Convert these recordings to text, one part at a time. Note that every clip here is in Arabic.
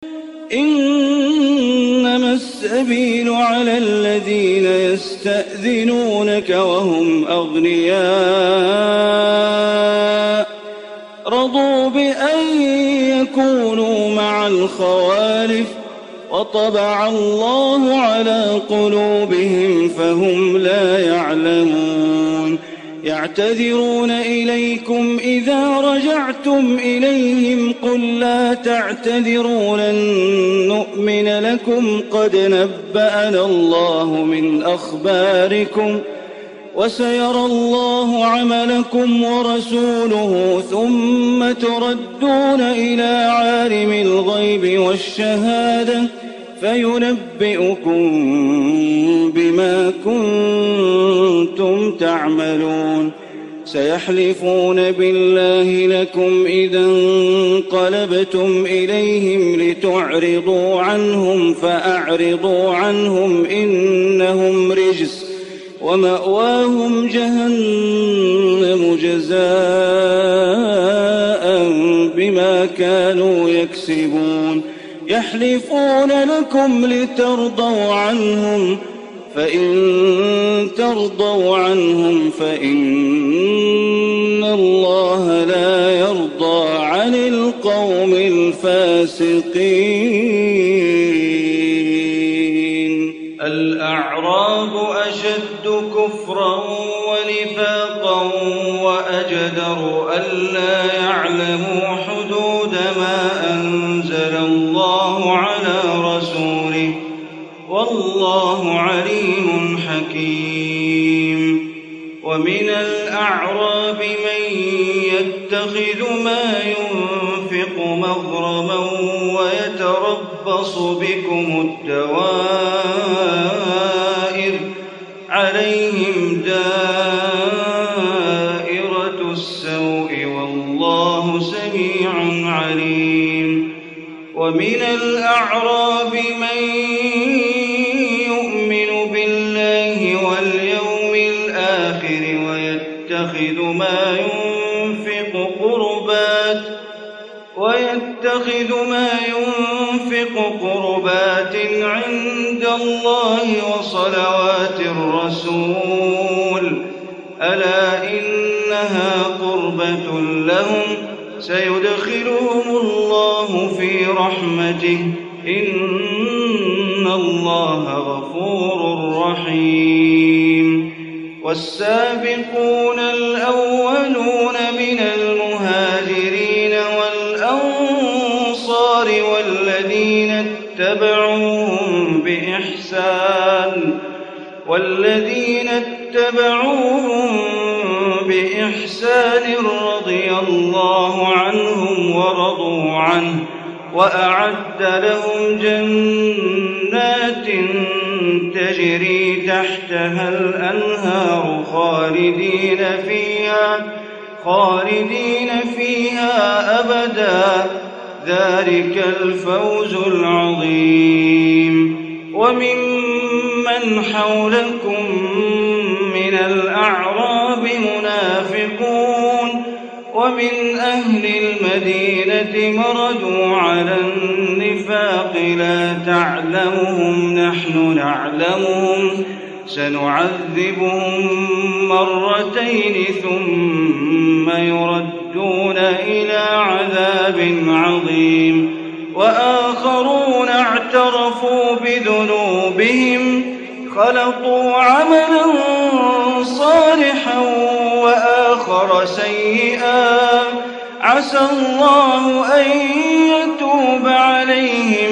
إنما السبيل على الذين يستأذنونك وهم أغنياء رضوا بأن يكونوا مع الخوالف وطبع الله على قلوبهم فهم لا يعلمون يعتذرون إليكم إذا رجعتم إليهم قل لا تعتذروا لن نؤمن لكم قد نبأنا الله من أخباركم وسيرى الله عملكم ورسوله ثم تردون إلى عالم الغيب والشهادة فينبئكم بما كنتم تعملون سيحلفون بالله لكم إذا انقلبتم إليهم لتعرضوا عنهم فأعرضوا عنهم إنهم رجس ومأواهم جهنم جزاء بما كانوا يكسبون يحلفون لكم لترضوا عنهم فإن ترضوا عنهم فإن الله لا يرضى عن القوم الفاسقين. الأعراب أشد كفرا ونفاقا وأجدر ألا يعلموا حدود ما أنزل الله على رسوله والله عليم حكيم. ومن الأعراب من يتخذ ما ينفق مغرما ويتربص بكم الدوائر عليهم دائرة السوء والله سميع عليم. ومن الأعراب من يؤمن بالله واليوم الآخر ويتخذ ما ينفق قربات عند الله وصلوات الرسول ألا إنها قربة لهم سيدخلهم الله في رحمته إن الله غفور رحيم. والسابقون الأولون من المهاجرين والأنصار والذين اتبعوهم بإحسان رضي الله عنهم ورضوا عنه وأعد لهم جنات تجري تحتها الأنهار خالدين فيها أبدا ذلك الفوز العظيم. وممن حولكم من الأعراب منافقون ومن أهل المدينة مردوا على النفاق لا تعلمهم نحن نعلمهم سنعذبهم مرتين ثم يردون إلى عذاب عظيم. وآخرون اعترفوا بذنوبهم خلطوا عملا صالحا وآخر سيئا عسى الله أن يتوب عليهم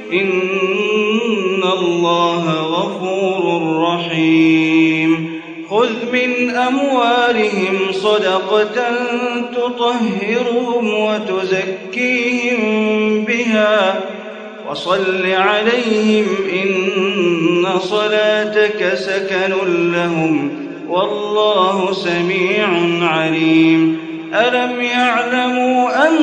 إن الله غفور رحيم. خذ من أموالهم صدقة تطهرهم وتزكيهم بها وصل عليهم إن صلاتك سكن لهم والله سميع عليم. ألم يعلموا أن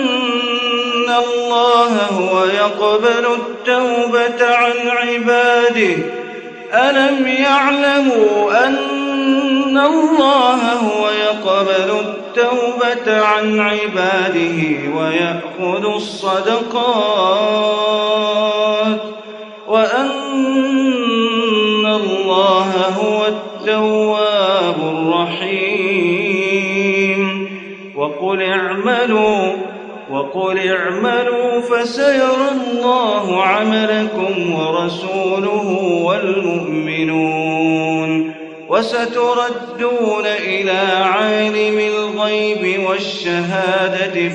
الله هو يقبل التوبة عن عباده ألم يعلموا أن الله هو يقبل التوبة عن عباده ويأخذ الصدقات وقل اعملوا فسيرى الله عملكم ورسوله والمؤمنون وستردون إلى عالم الغيب والشهادة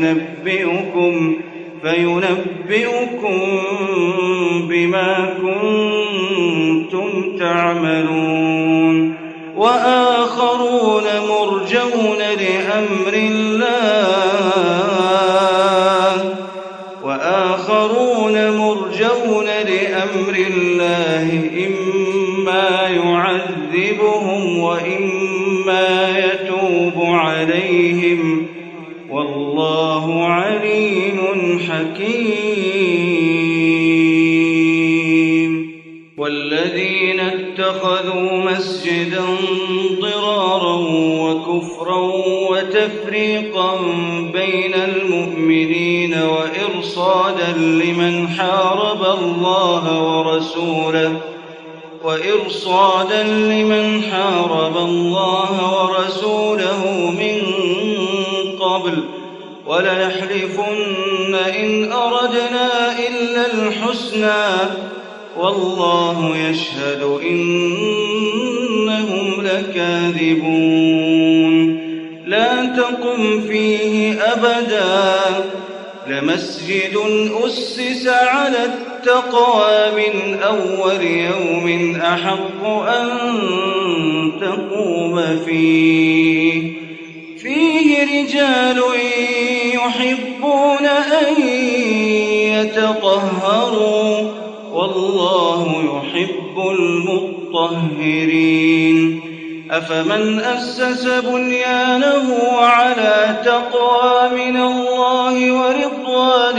فينبئكم بما كنتم تعملون. وآخرون مرجون لأمر الله إما يعذبهم وإما يتوب عليهم والله عليم حكيم. والذين اتخذوا مسجدا ضرارا وكفرا وتفريقا بين المؤمنين وإرصادا لمن حارب الله ورسوله من قبل وليحلفن إن أردنا إلا الحسنى والله يشهد إنهم لكاذبون. لا تقم فيه أبدا لمسجد أسس على التقوى من أول يوم أحق أن تقوم فيه رجال يحبون أن يتطهروا والله يحب المطهرين. أفمن أسس بنيانه على تقوى من الله ورضوان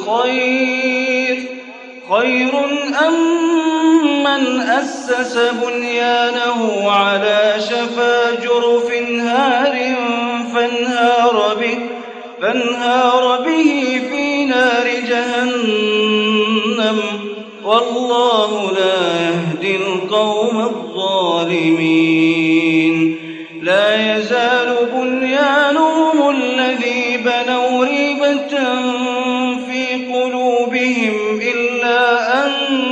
خير أم من أسس بنيانه على شفا جرف هار فانهار به في نار جهنم والله لا يهدي القوم الظالمين. لا يزال بنيانهم الذي بنوا ريبة في قلوبهم إلا أن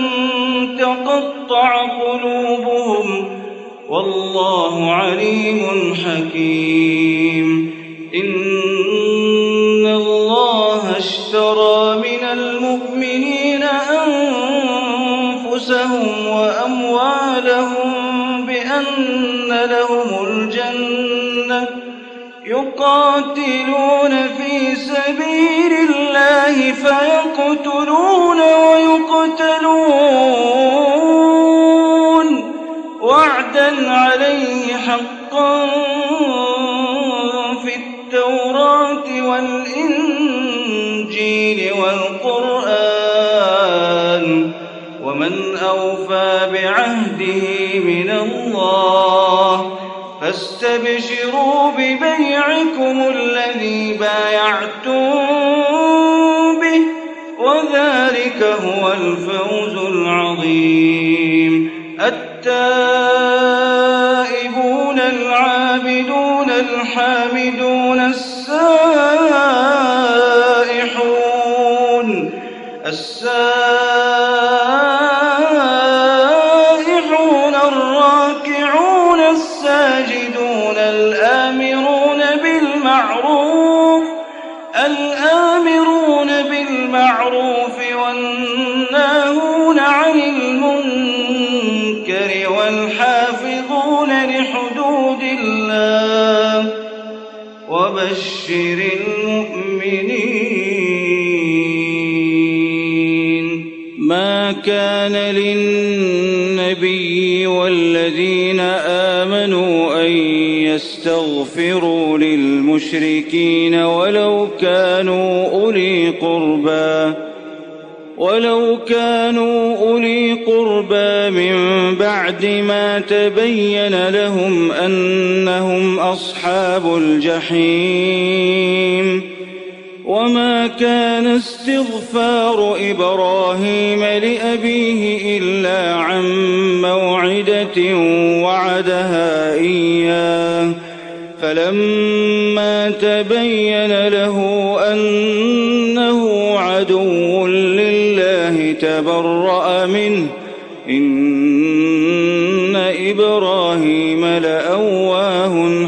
تقطع قلوبهم والله عليم حكيم. إن الله اشترى من المؤمنين أنفسهم وأموالهم بأن لهم الجنة يقاتلون في سبيل الله فيقتلون ويقتلون وعدا عليه حقا في التوراة والإنجيل والقرآن ومن أوفى بعهده من الله فاستبشروا ببيعكم الذي بايعتم به وذلك هو الفوز العظيم. التائبون العابدون الحامدون السائحون الراكعون الساجدون الآمرون بالمعروف والناهون عن المنكر والحافظون لحدود الله وبشر المؤمنين. ما كان للنبي والذين آمنوا أن يستغفروا للمشركين ولو كانوا أولي قربى من بعد ما تبين لهم أنهم أصحاب الجحيم. وما كان استغفار إبراهيم لأبيه إلا عن موعدة وعدها إياه فلما تبين له أن عدو لله تبرأ منه إن إبراهيم لأواه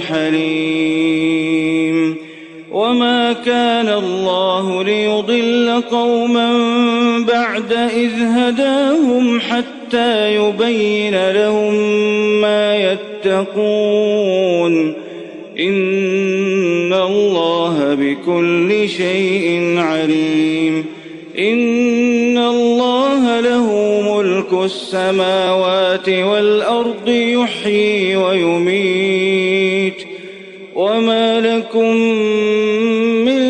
حليم. وما كان الله ليضل قوما بعد إذ هداهم حتى يبين لهم ما يتقون إن الله بكل شيء عليم. إن الله له ملك السماوات والأرض يحيي ويميت وما لكم من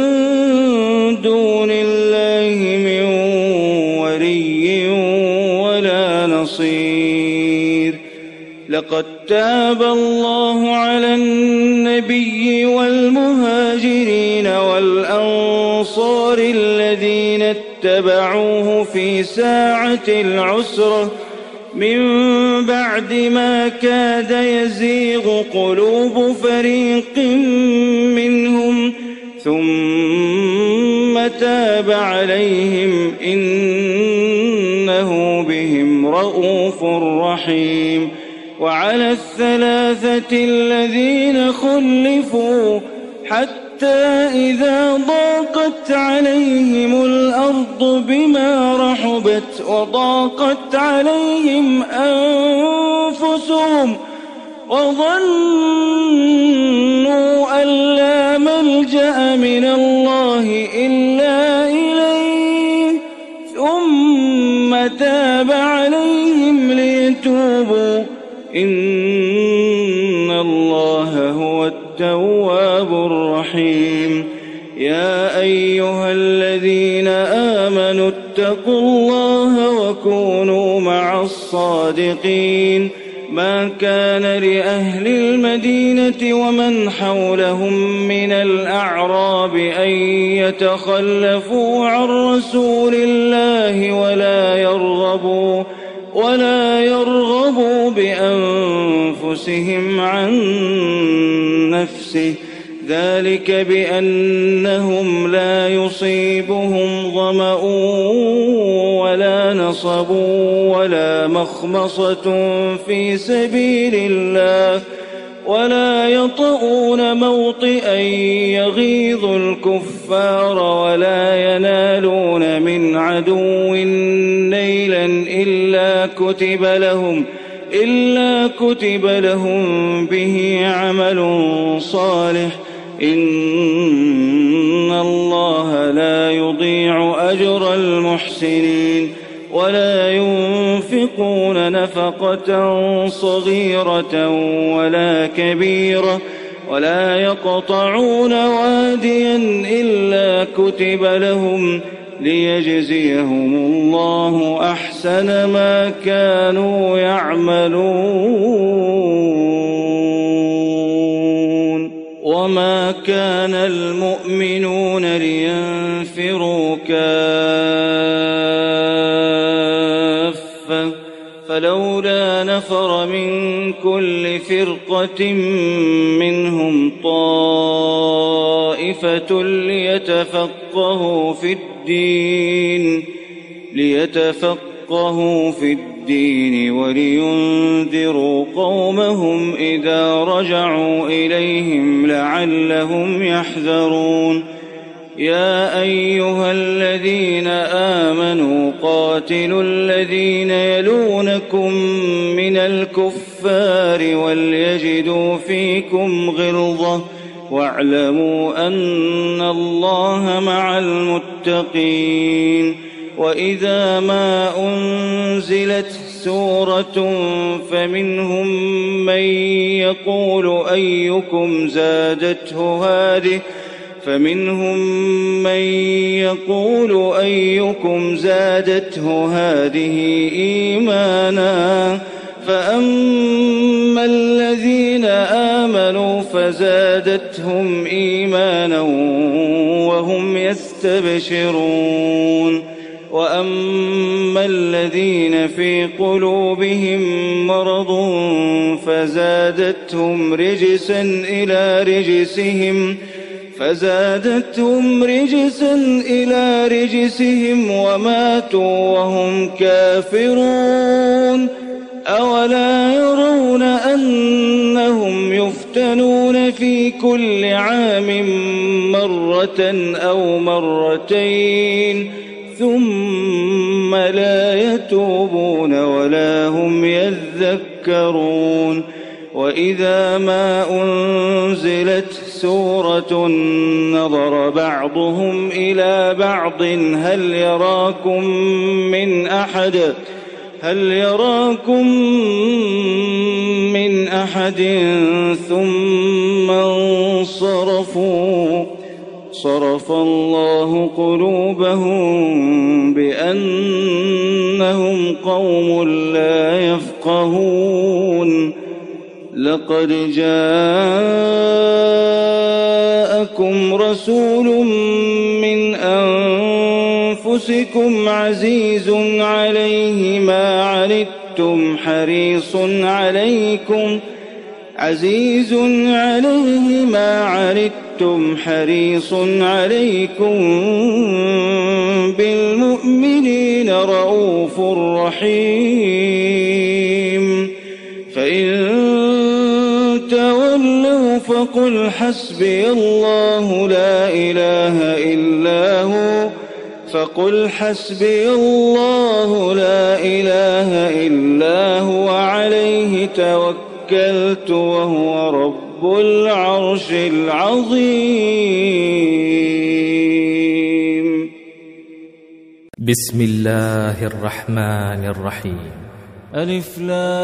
دون الله من ولي ولا نصير. لقد تاب الله على النبي والمهاجرين والأنصار الذين اتبعوه في ساعة العسرة من بعد ما كاد يزيغ قلوب فريق منهم ثم تاب عليهم إنه بهم رءوف رحيم. وعلى الثلاثة الذين خلفوا حتى إذا ضاقت عليهم الأرض بما رحبت وضاقت عليهم أنفسهم وظنوا أن لا ملجأ من الله إلا إليه ثم تاب عليهم ليتوبوا إن الله هو التواب الرحيم. يا أيها الذين آمنوا اتقوا الله وكونوا مع الصادقين. ما كان لأهل المدينة ومن حولهم من الأعراب أن يتخلفوا عن رسول الله ولا يرغبوا بأنفسهم عن نفسه ذلك بأنهم لا يصيبهم ظمأ ولا نصب ولا مخمصة في سبيل الله ولا يطؤون موطئا يغيظ الكفار ولا ينالون من عدو نيلا إلا كتب لهم به عمل صالح إن الله لا يضيع أجر المحسنين. ولا ينفقون نفقة صغيرة ولا كبيرة ولا يقطعون واديا إلا كتب لهم ليجزيهم الله أحسن ما كانوا يعملون. وما كان المؤمنون لينفروا كافة فلولا نفر من كل فرقة منهم طائفة ليتفقهوا في الدين ولينذروا قومهم إذا رجعوا إليهم لعلهم يحذرون. يا أيها الذين آمنوا قاتلوا الذين يلونكم من الكفار وليجدوا فيكم غلظة واعلموا أن الله مع المتقين. وإذا ما أنزلت سورة فمنهم من يقول أيكم زادته هذه إيمانا فأما الذين آمنوا فزادتهم إيمانا وهم يستبشرون. وأما الذين في قلوبهم مرض فزادتهم رجسا إلى رجسهم فزادتهم رجسا إلى رجسهم وماتوا وهم كافرون أولا يرون أنهم يفتنون في كل عام مرة أو مرتين ثم لا يتوبون ولا هم يذكرون وإذا ما أنزلت سورة نظر بعضهم إلى بعض هل يراكم من أحد ثم انصرفوا صرف الله قلوبهم بأنهم قوم لا يفقهون لقد جاءكم رسول من أنفسكم عزيز عليه ما عنتم حريص عليكم بالمؤمنين رؤوف رحيم فإن تولوا فقل حسبي الله لا إله إلا هو عليه توكلت وهو رب العرش العظيم. بسم الله الرحمن الرحيم. ألف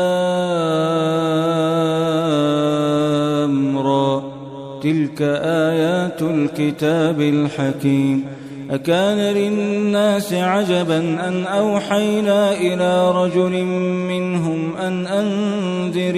لام را تلك آيات الكتاب الحكيم أكان للناس عجبا أن أوحينا إلى رجل منهم أن أنذر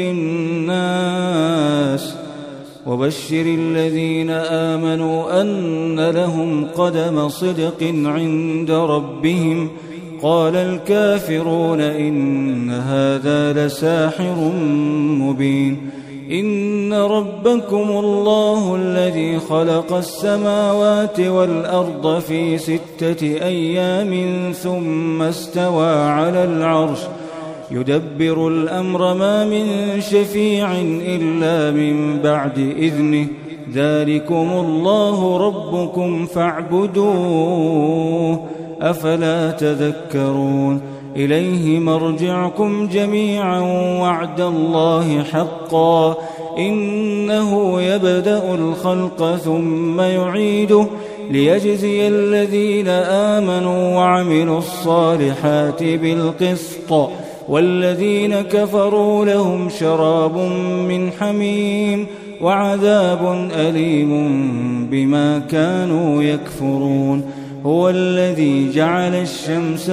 الناس وبشر الذين آمنوا أن لهم قدم صدق عند ربهم قال الكافرون إن هذا لساحر مبين إن ربكم الله الذي خلق السماوات والأرض في 6 أيام ثم استوى على العرش يدبر الأمر ما من شفيع إلا من بعد إذنه ذلكم الله ربكم فاعبدوه أفلا تذكرون إليه مرجعكم جميعا وعد الله حقا إنه يبدأ الخلق ثم يعيده ليجزي الذين آمنوا وعملوا الصالحات بالقسط والذين كفروا لهم شراب من حميم وعذاب أليم بما كانوا يكفرون هو الذي جعل الشمس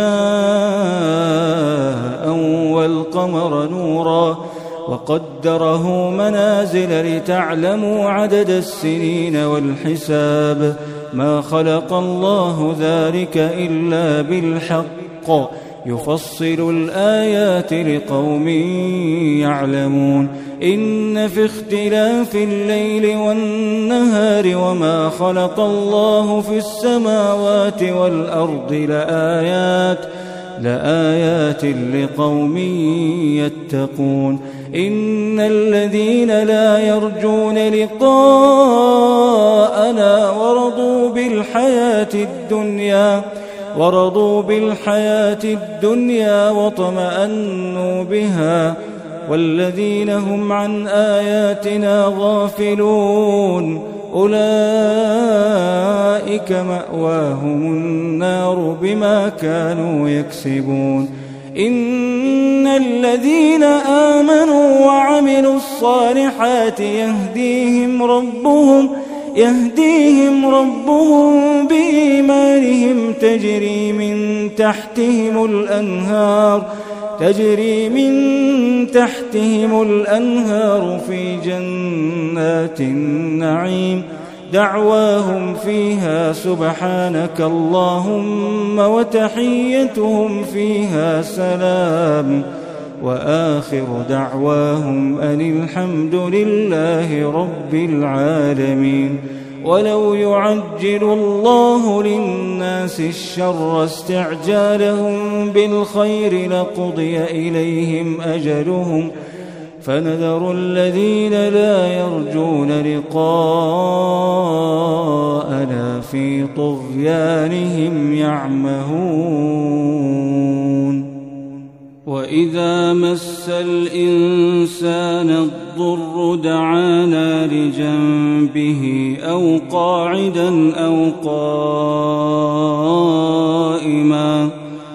ضياء والقمر نورا وقدره منازل لتعلموا عدد السنين والحساب ما خلق الله ذلك إلا بالحق يفصل الآيات لقوم يعلمون إن في اختلاف الليل والنهار وما خلق الله في السماوات والأرض لآيات لقوم يتقون إن الذين لا يرجون لقاءنا ورضوا بالحياة الدنيا وطمأنوا بها والذين هم عن آياتنا غافلون أولئك مأواهم النار بما كانوا يكسبون إن الذين آمنوا وعملوا الصالحات يهديهم ربهم بإيمانهم تجري من تحتهم الأنهار في جنات النعيم دعواهم فيها سبحانك اللهم وتحيتهم فيها سلام وآخر دعواهم أن الحمد لله رب العالمين ولو يعجل الله للناس الشر استعجالهم بالخير لقضي إليهم أجلهم فنذر الذين لا يرجون لقاءنا في طغيانهم يعمهون وإذا مس الإنسان الضر دعانا لجنبه أو قاعدا أو قائما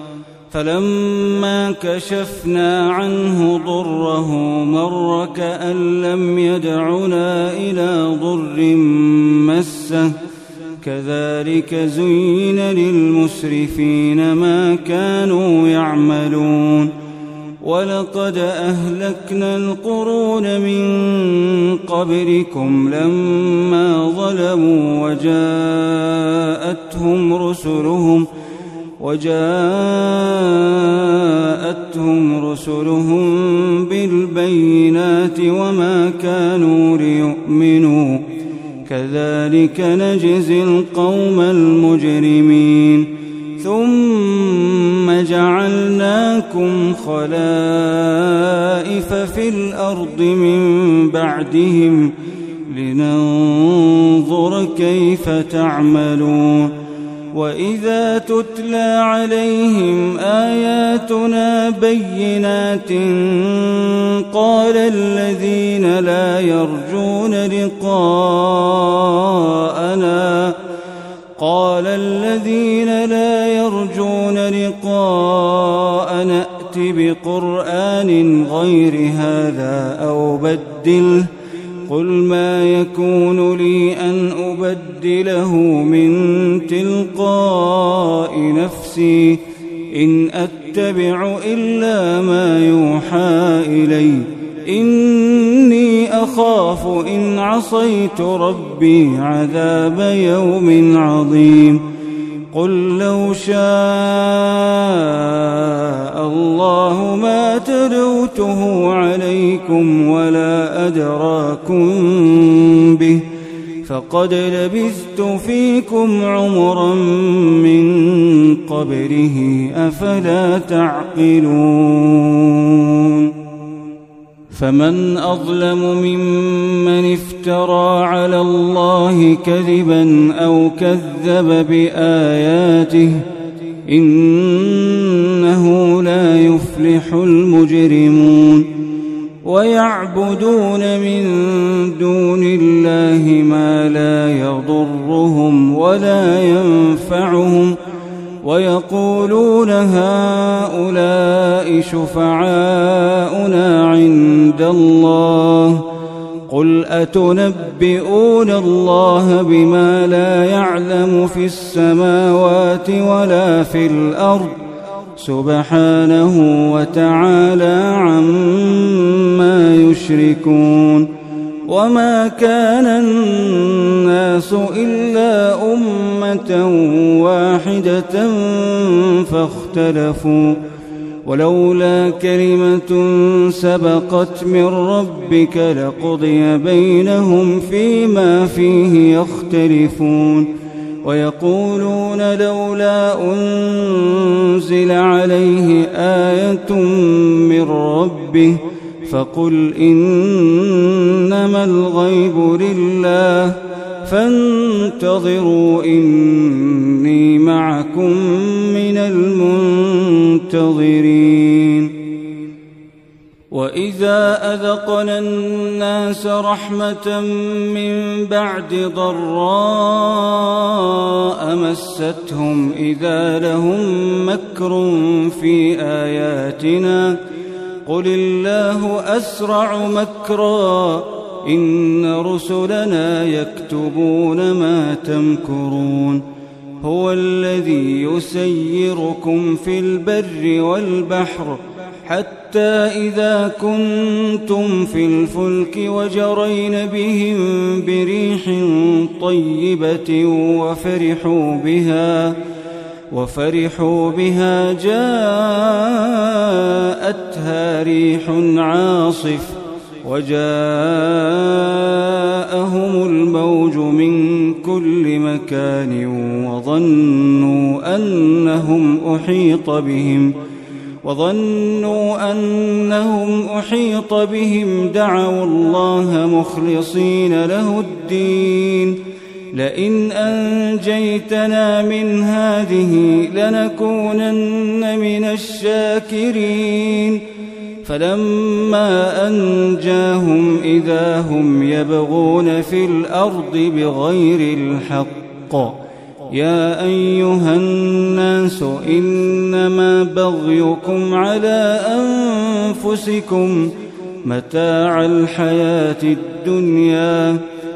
فلما كشفنا عنه ضره مر كأن لم يدعنا إلى ضر مسه كذلك زين للمسرفين ما كانوا يعملون ولقد أهلكنا القرون من قبلكم لما ظلموا وجاءتهم رسلهم بالبينات وما كانوا ليؤمنوا كذلك نجزي القوم المجرمين ثم جعلناكم خلائف في الأرض من بعدهم لننظر كيف تعملون وإذا تتلى عليهم آياتنا بينات قال الذين لا يرجون لقاءنا ائت بقرآن غير هذا أو بدله قل ما يكون لي أن أبدله من تلقاء نفسي إن أتبع إلا ما يوحى إلي إني أخاف إن عصيت ربي عذاب يوم عظيم قل لو شاء الله ما تلوته عليكم ولا أدراكم به فقد لبثت فيكم عمرا من قبله أفلا تعقلون فمن أظلم ممن افترى على الله كذبا أو كذب بآياته إنه لا يفلح المجرمون ويعبدون من دون الله ما لا يضرهم ولا ينفعهم ويقولون هؤلاء شفعاؤنا عند الله قل أتنبئون الله بما لا يعلم في السماوات ولا في الأرض سبحانه وتعالى عما يشركون وما كان الناس إلا أمة واحدة فاختلفوا ولولا كلمة سبقت من ربك لقضي بينهم فيما فيه يختلفون ويقولون لولا أنزل عليه آية من ربه فقل إنما الغيب لله فانتظروا إني معكم من المنتظرين وإذا أذقنا الناس رحمة من بعد ضراء مستهم إذا لهم مكر في آياتنا قل الله أسرع مكرا إن رسلنا يكتبون ما تمكرون هو الذي يسيركم في البر والبحر حتى إذا كنتم في الفلك وجرين بهم بريح طيبة وفرحوا بها جاءتها ريح عاصف وجاءهم الموج من كل مكان وظنوا أنهم أحيط بهم دعوا الله مخلصين له الدين لئن أنجيتنا من هذه لنكونن من الشاكرين فلما أنجاهم إذا هم يبغون في الأرض بغير الحق يا أيها الناس إنما بغيكم على أنفسكم متاع الحياة الدنيا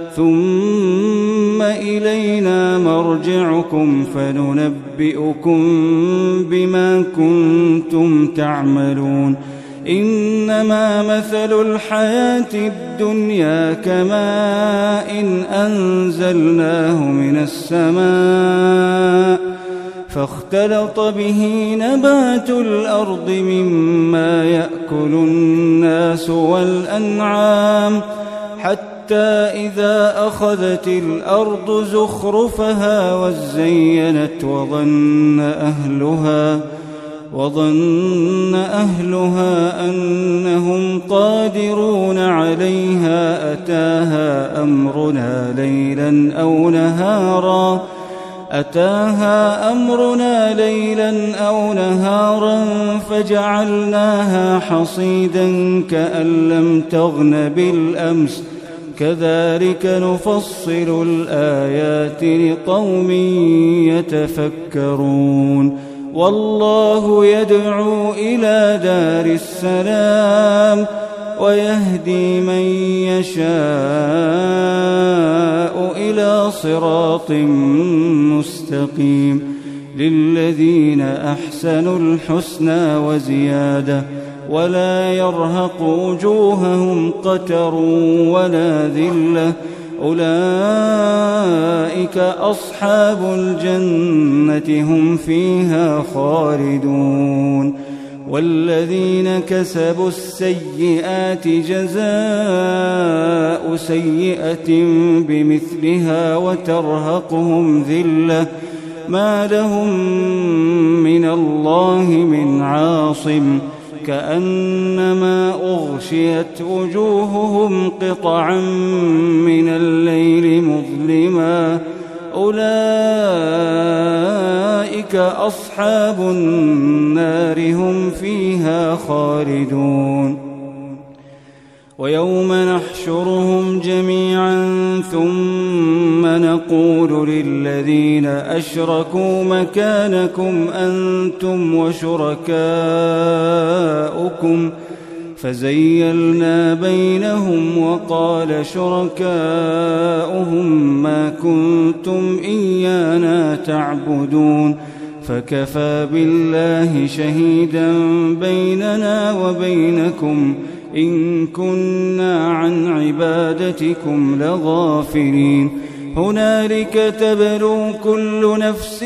ثم إلينا مرجعكم فننبئكم بما كنتم تعملون إنما مثل الحياة الدنيا كماء أنزلناه من السماء فاختلط به نبات الأرض مما يأكل الناس والأنعام حتى إذا أخذت الأرض زخرفها وزينت وظن أهلها أنهم قادرون عليها أتاها أمرنا ليلا أو نهارا فجعلناها حصيدا كأن لم تغن بالأمس كذلك نفصل الآيات لقوم يتفكرون والله يدعو إلى دار السلام ويهدي من يشاء إلى صراط مستقيم للذين أحسنوا الحسنى وزيادة ولا يرهق وجوههم قتر ولا ذلة أولئك أصحاب الجنة هم فيها خالدون والذين كسبوا السيئات جزاء سيئة بمثلها وترهقهم ذلة ما لهم من الله من عاصم كأنما أغشيت وجوههم قطعا من الليل مظلما أولئك أصحاب النار هم فيها خالدون ويوم نحشرهم جميعا ثم نقول للذين أشركوا مكانكم أنتم وشركاؤكم فزيلنا بينهم وقال شركاؤهم ما كنتم إيانا تعبدون فكفى بالله شهيدا بيننا وبينكم إن كنا عن عبادتكم لغافلين هنالك تبلو كل نفس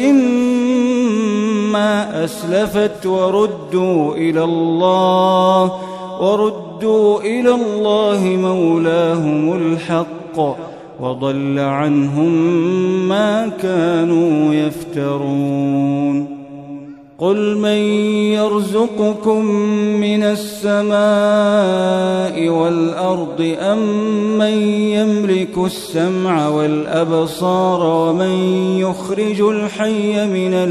ما أسلفت وردوا إلى الله مولاهم الحق وضل عنهم ما كانوا يفترون قل من يرزقكم من السماء والأرض أم من يملك السمع والأبصار ومن يخرج الحي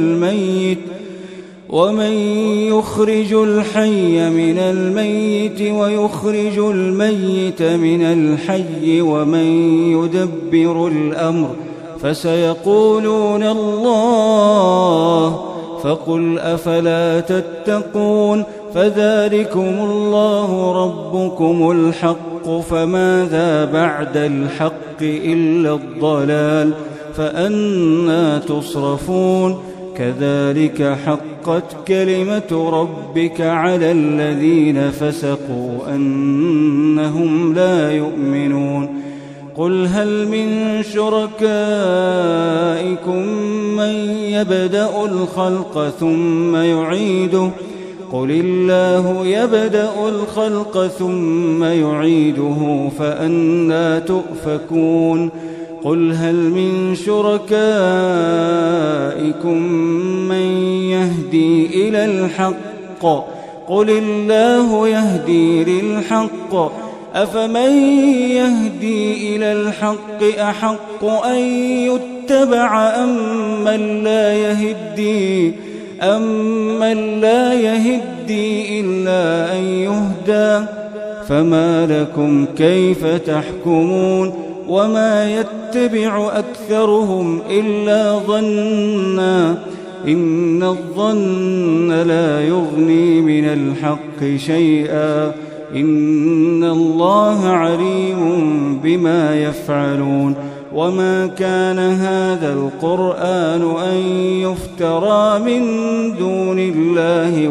من الميت ويخرج الميت من الحي ومن يدبر الأمر فسيقولون الله فقل أفلا تتقون فذلكم الله ربكم الحق فماذا بعد الحق إلا الضلال فأنى تصرفون كذلك حقت كلمة ربك على الذين فسقوا أنهم لا يؤمنون قل هل من شركائكم من يبدأ الخلق ثم يعيده قل الله يبدأ الخلق ثم يعيده فأنى تؤفكون قل هل من شركائكم من يهدي إلى الحق قل الله يهدي للحق أفمن يهدي إلى الحق أحق أن يتبع أمن لا يهدي إلا أن يهدى فما لكم كيف تحكمون وما يتبع أكثرهم إلا ظنا إن الظن لا يغني من الحق شيئا إن الله عليم بما يفعلون وما كان هذا القرآن أن يفترى من دون الله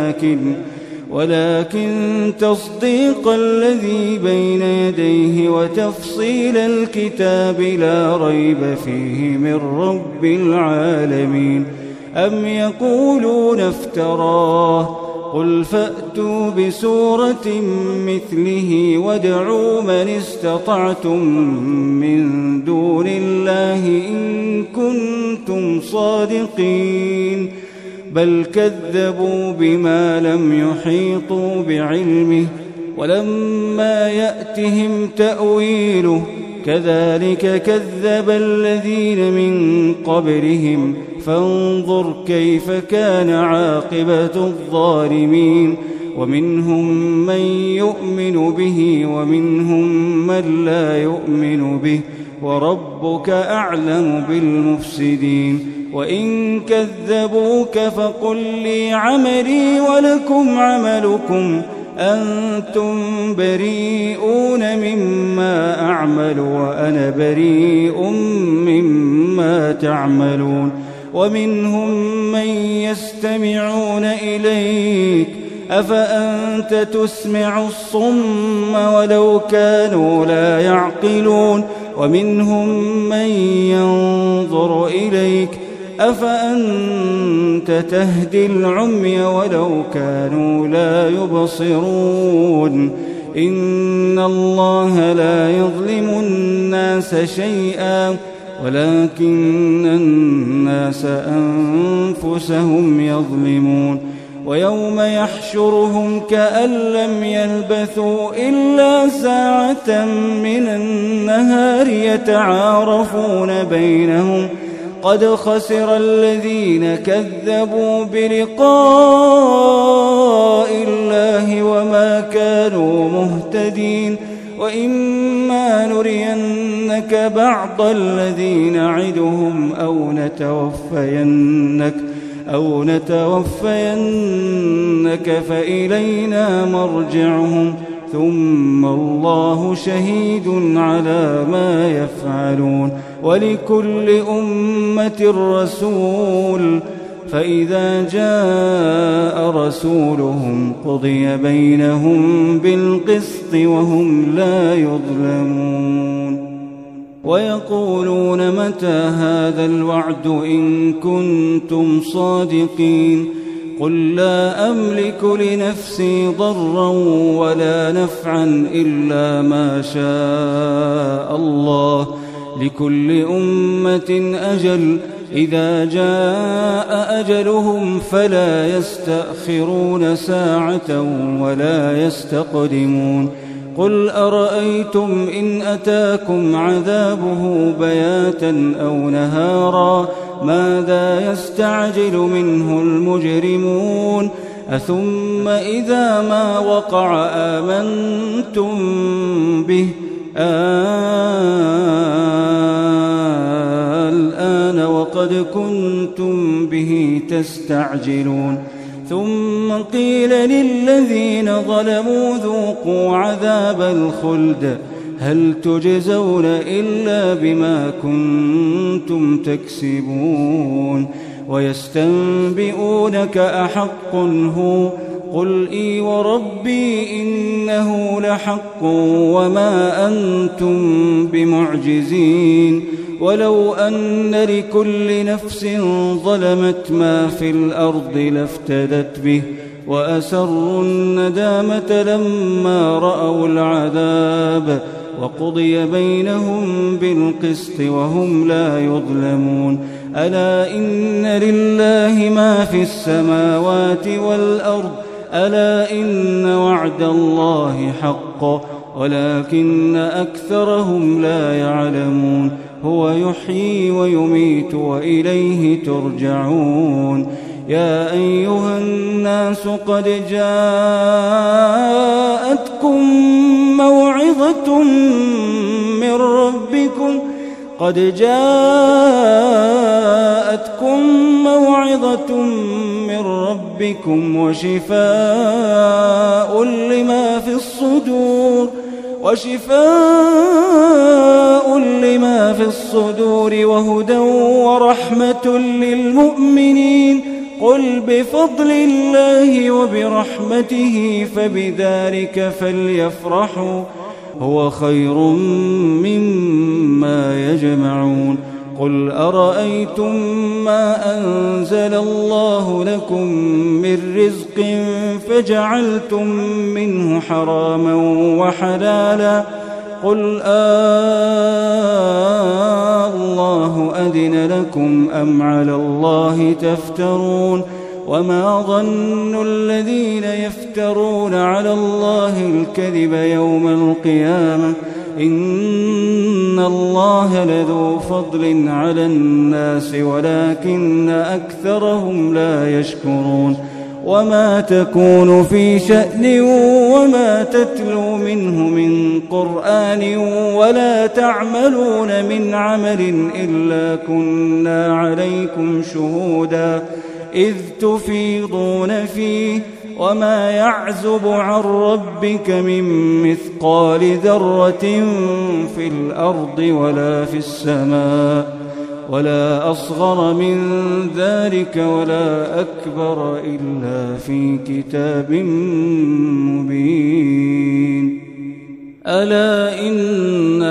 ولكن تصديق الذي بين يديه وتفصيل الكتاب لا ريب فيه من رب العالمين أم يقولون افتراه قل فأتوا بسورة مثله وادعوا من استطعتم من دون الله إن كنتم صادقين بل كذبوا بما لم يحيطوا بعلمه ولما يأتهم تأويله كذلك كذب الذين من قبلهم فانظر كيف كان عاقبة الظالمين ومنهم من يؤمن به ومنهم من لا يؤمن به وربك أعلم بالمفسدين وإن كذبوك فقل لي عملي ولكم عملكم أنتم بريئون مما أعمل وأنا بريء مما تعملون ومنهم من يستمعون إليك أفأنت تسمع الصم ولو كانوا لا يعقلون ومنهم من ينظر إليك أفأنت تهدي العمي ولو كانوا لا يبصرون إن الله لا يظلم الناس شيئا ولكن الناس أنفسهم يظلمون ويوم يحشرهم كأن لم يلبثوا إلا ساعة من النهار يتعارفون بينهم قد خسر الذين كذبوا بلقاء الله وما كانوا مهتدين وإما نرينك بعض الذي نعدهم أو نتوفينك فإلينا مرجعهم ثم الله شهيد على ما يفعلون ولكل أمة رسول فإذا جاء رسولهم قضي بينهم بالقسط وهم لا يظلمون ويقولون متى هذا الوعد إن كنتم صادقين قل لا أملك لنفسي ضرا ولا نفعا إلا ما شاء الله لكل أمة أجل إذا جاء أجلهم فلا يستأخرون ساعة ولا يستقدمون قل أرأيتم إن أتاكم عذابه بياتا أو نهارا ماذا يستعجل منه المجرمون أثم إذا ما وقع آمنتم به الآن وقد كنتم به تستعجلون ثم قيل للذين ظلموا ذوقوا عذاب الخلد هل تجزون إلا بما كنتم تكسبون ويستنبئونك أحق هو قل إي وربي إنه لحق وما أنتم بمعجزين ولو أن لكل نفس ظلمت ما في الأرض لافتدت به وأسروا الندامة لما رأوا العذاب وقضي بينهم بالقسط وهم لا يظلمون. ألا إن لله ما في السماوات والأرض ألا إن وعد الله حق ولكن أكثرهم لا يعلمون. هو يحيي ويميت وإليه ترجعون. يا أيها الناس قد جاءتكم موعظة من ربكم وشفاء لما في الصدور وهدى ورحمة للمؤمنين. قل بفضل الله وبرحمته فبذلك فليفرحوا هو خير مما يجمعون. قل أرأيتم ما أنزل الله لكم من رزق فجعلتم منه حراما وحلالا قل الله أذن لكم أم على الله تفترون. وما ظن الذين يفترون على الله الكذب يوم القيامة إن الله لذو فضل على الناس ولكن أكثرهم لا يشكرون. وما تكون في شأن وما تتلو منه من قرآن ولا تعملون من عمل إلا كنا عليكم شهودا إذ تفيضون فيه وما يعزب عن ربك من مثقال ذرة في الأرض ولا في السماء ولا أصغر من ذلك ولا أكبر إلا في كتاب مبين. ألا إن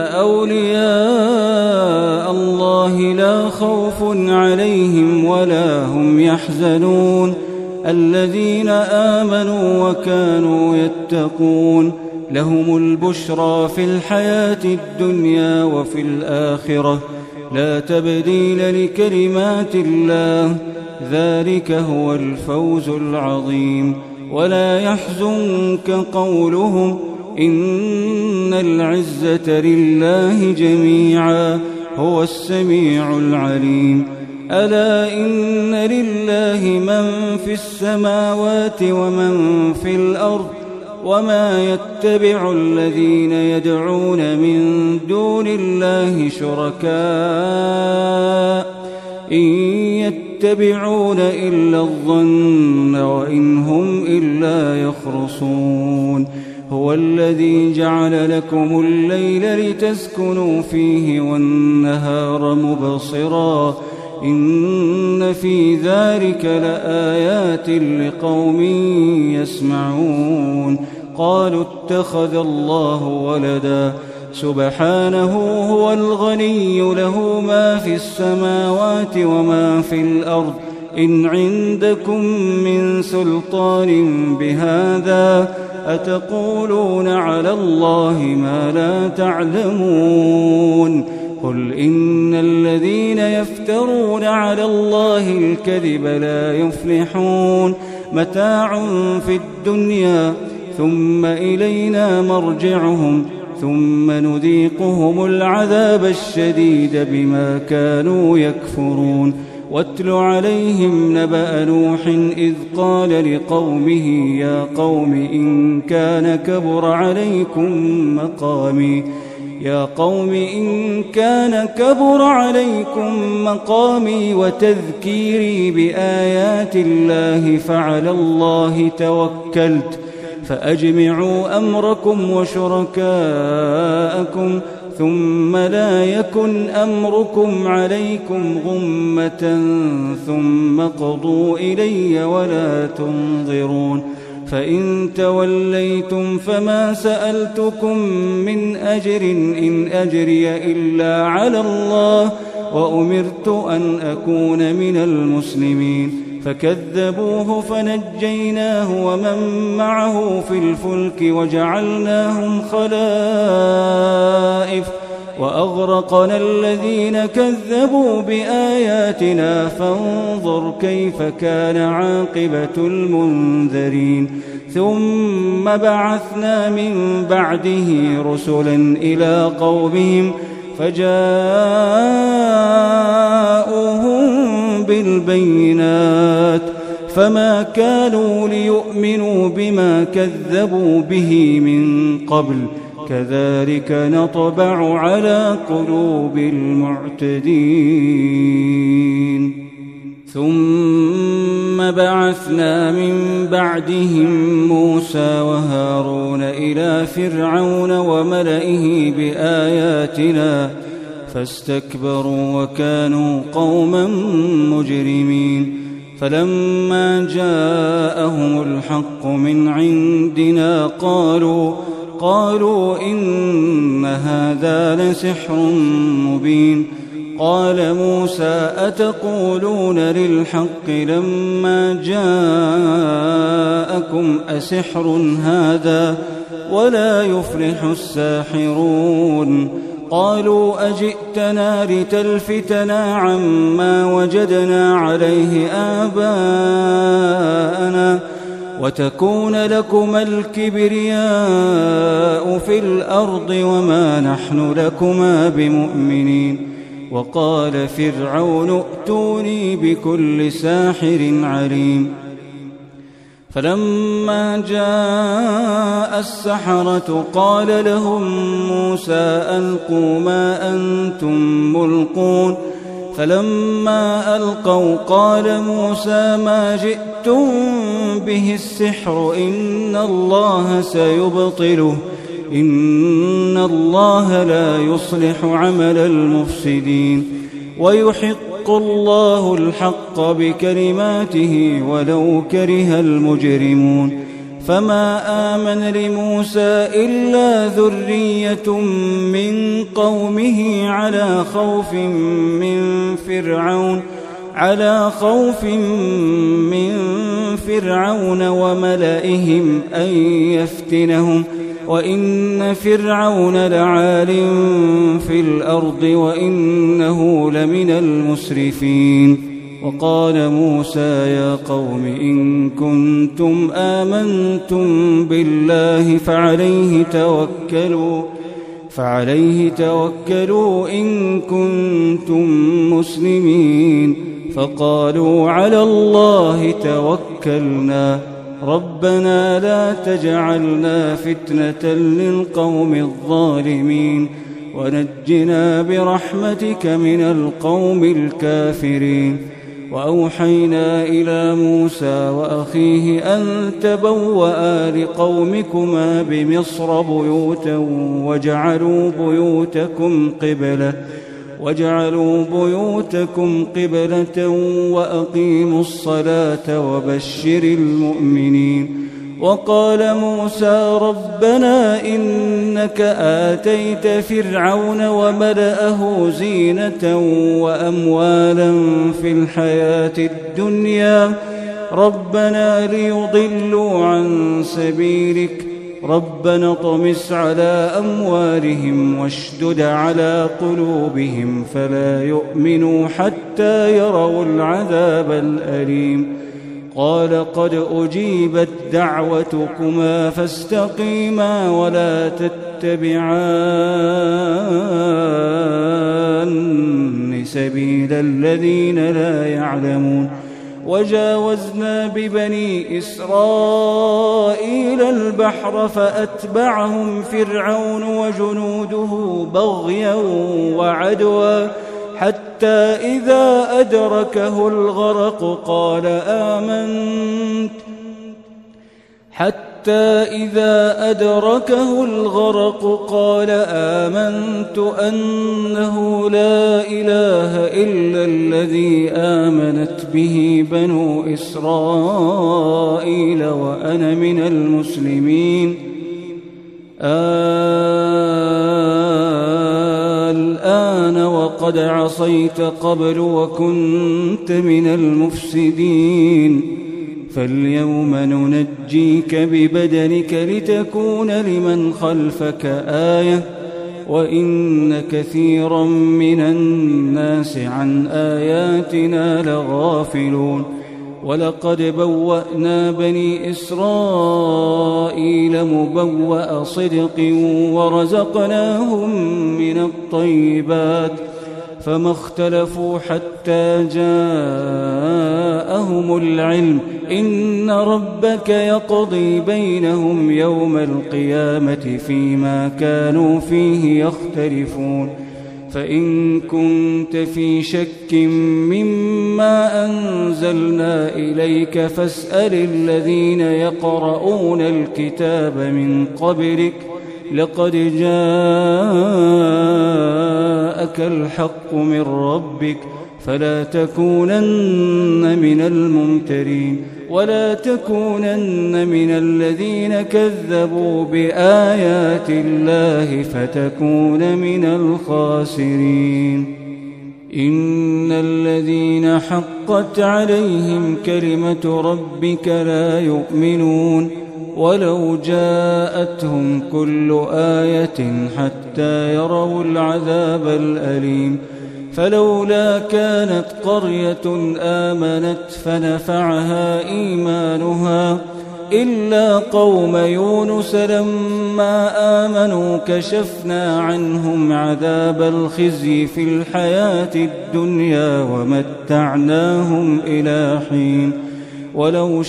أولياء الله لا خوف عليهم ولا هم يحزنون الذين آمنوا وكانوا يتقون لهم البشرى في الحياة الدنيا وفي الآخرة لا تبديل لكلمات الله ذلك هو الفوز العظيم. ولا يحزنك قولهم إن العزة لله جميعا هو السميع العليم. ألا إن لله من في السماوات ومن في الأرض وما يتبع الذين يدعون من دون الله شركاء إن يتبعون إلا الظن وإن هم إلا يخرصون. هو الذي جعل لكم الليل لتسكنوا فيه والنهار مبصرا إن في ذلك لآيات لقوم يسمعون. قالوا اتخذ الله ولدا سبحانه هو الغني له ما في السماوات وما في الأرض إن عندكم من سلطان بهذا أتقولون على الله ما لا تعلمون. قل إن الذين يفترون على الله الكذب لا يفلحون متاع في الدنيا ثم إلينا مرجعهم ثم نذيقهم العذاب الشديد بما كانوا يكفرون. واتل عليهم نبأ نوح إذ قال لقومه يا قوم إن كان كبر عليكم مقامي وتذكيري بآيات الله فعلى الله توكلت فأجمعوا أمركم وشركاءكم ثم لا يكن أمركم عليكم غمة ثم قضوا إلي ولا تنظرون. فإن توليتم فما سألتكم من أجر إن أجري إلا على الله وأمرت أن أكون من المسلمين. فكذبوه فنجيناه ومن معه في الفلك وجعلناهم خلائف وأغرقنا الذين كذبوا بآياتنا فانظر كيف كان عاقبة المنذرين ثم بعثنا من بعده رسلا إلى قومهم فجاءوهم بالبينات فما كانوا ليؤمنوا بما كذبوا به من قبل كذلك نطبع على قلوب المعتدين ثم بعثنا من بعدهم موسى وهارون إلى فرعون وملئه بآياتنا فاستكبروا وكانوا قوما مجرمين فلما جاءهم الحق من عندنا قالوا إن هذا لسحر مبين قال موسى أتقولون للحق لما جاءكم أسحر هذا ولا يفلح الساحرون قالوا أجئتنا لتلفتنا عما وجدنا عليه آباءنا وتكون لكما الكبرياء في الأرض وما نحن لكما بمؤمنين وقال فرعون ائتوني بكل ساحر عليم فلما جاء السحرة قال لهم موسى ألقوا ما أنتم ملقون فلما ألقوا قال موسى ما جئتم به السحر إن الله سيبطله إن الله لا يصلح عمل المفسدين ويحق الله الحق بكلماته ولو كره المجرمون فما آمن لموسى إلا ذرية من قومه على خوف من فرعون وملئهم أن يفتنهم وإن فرعون لعال في الأرض وإنه لمن المسرفين وقال موسى يا قوم إن كنتم آمنتم بالله فعليه توكلوا إن كنتم مسلمين فقالوا على الله توكلنا ربنا لا تجعلنا فتنة للقوم الظالمين ونجنا برحمتك من القوم الكافرين وأوحينا إلى موسى وأخيه أن تبوأ لقومكما بمصر بيوتا واجعلوا بيوتكم قبلة وأقيموا الصلاة وبشر المؤمنين وقال موسى ربنا إنك آتيت فرعون وملأه زينة وأموالا في الحياة الدنيا ربنا ليضلوا عن سبيلك ربنا اطمس على أموالهم واشدد على قلوبهم فلا يؤمنوا حتى يروا العذاب الأليم قال قد أجيبت دعوتكما فاستقيما ولا تتبعان سبيل الذين لا يعلمون وجاوزنا ببني إسرائيل البحر فأتبعهم فرعون وجنوده بغيا وعدوا حتى إذا أدركه الغرق قال آمنت أنه لا إله إلا الذي آمنت به بنو إسرائيل وأنا من المسلمين الآن وقد وقد عصيت قبل وكنت من المفسدين فاليوم ننجيك ببدنك لتكون لمن خلفك آية وإن كثيرا من الناس عن آياتنا لغافلون ولقد بوأنا بني إسرائيل مبوأ صدق ورزقناهم من الطيبات فما اختلفوا حتى جاءهم العلم إن ربك يقضي بينهم يوم القيامة فيما كانوا فيه يختلفون فإن كنت في شك مما أنزلنا إليك فاسأل الذين يقرؤون الكتاب من قبلك لقد جاءك الحق من ربك فلا تكونن من الممترين ولا تكونن من الذين كذبوا بآيات الله فتكون من الخاسرين إن الذين حقت عليهم كلمة ربك لا يؤمنون ولو جاءتهم كل آية حتى يروا العذاب الأليم فلولا كانت قرية آمنت فنفعها إيمانها إلا قوم يونس لما آمنوا كشفنا عنهم عذاب الخزي في الحياة الدنيا ومتعناهم إلى حين ولو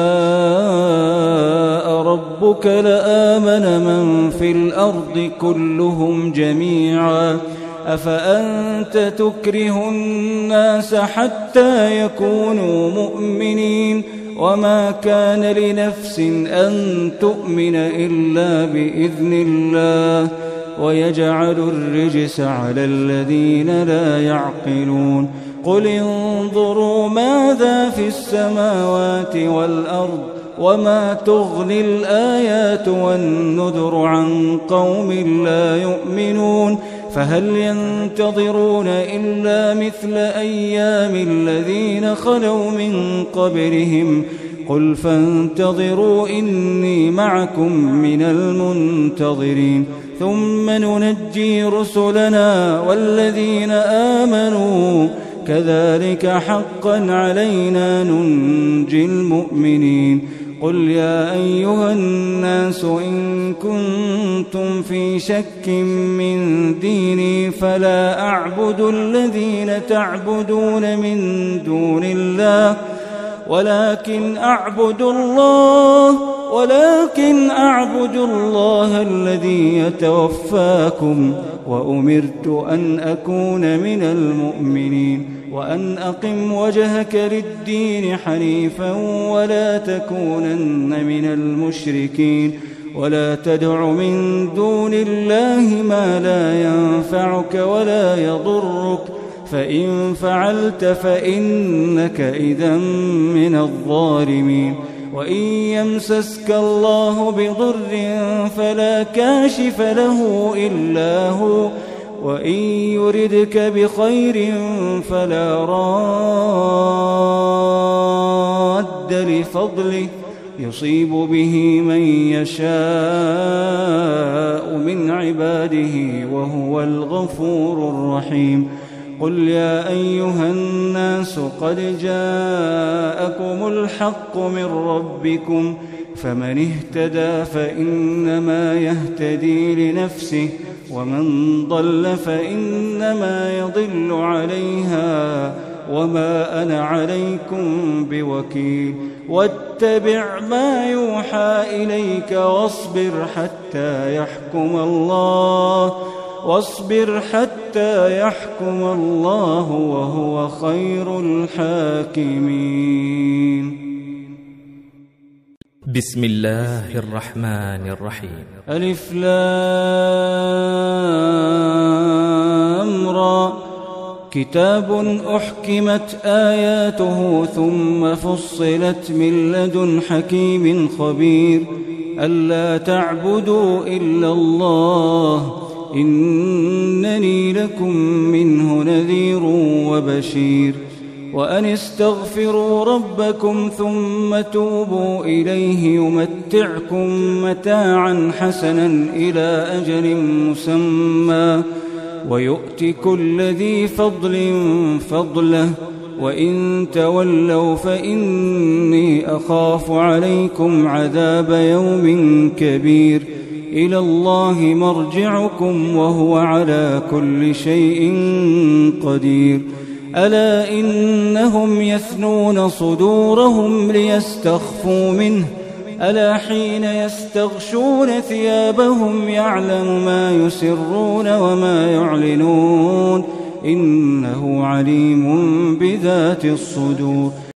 شاء ربك لآمن من في الأرض كلهم جميعا أفأنت تكره الناس حتى يكونوا مؤمنين وما كان لنفس أن تؤمن إلا بإذن الله ويجعل الرجس على الذين لا يعقلون قل انظروا ماذا في السماوات والأرض وما تغني الآيات والنذر عن قوم لا يؤمنون فهل ينتظرون إلا مثل أيام الذين خلوا من قبلهم قل فانتظروا إني معكم من المنتظرين ثم ننجي رسلنا والذين آمنوا كذلك حقا علينا ننجي المؤمنين قل يا أيها الناس إن كنتم في شك من ديني فلا أعبد الذين تعبدون من دون الله ولكن أعبد الله الذي يتوفاكم وأمرت أن أكون من المؤمنين وأن أقم وجهك للدين حنيفا ولا تكونن من المشركين ولا تدع من دون الله ما لا ينفعك ولا يضرك فإن فعلت فإنك إذا من الظالمين وإن يمسسك الله بضر فلا كاشف له إلا هو وإن يردك بخير فلا راد لفضله يصيب به من يشاء من عباده وهو الغفور الرحيم قل يا أيها الناس قد جاءكم الحق من ربكم فمن اهتدى فإنما يهتدي لنفسه ومن ضل فإنما يضل عليها وما أنا عليكم بوكيل واتبع ما يوحى إليك واصبر حتى يحكم الله وهو خير الحاكمين بسم الله الرحمن الرحيم ألف لام را كتاب أحكمت آياته ثم فصلت من لدن حكيم خبير ألا تعبدوا إلا الله إنني لكم منه نذير وبشير وأن استغفروا ربكم ثم توبوا إليه يمتعكم متاعا حسنا إلى أجل مسمى ويؤت كل ذي فضل فضله وإن تولوا فإني أخاف عليكم عذاب يوم كبير إلى الله مرجعكم وهو على كل شيء قدير ألا إنهم يثنون صدورهم ليستخفوا منه ألا حين يستغشون ثيابهم يعلم ما يسرون وما يعلنون إنه عليم بذات الصدور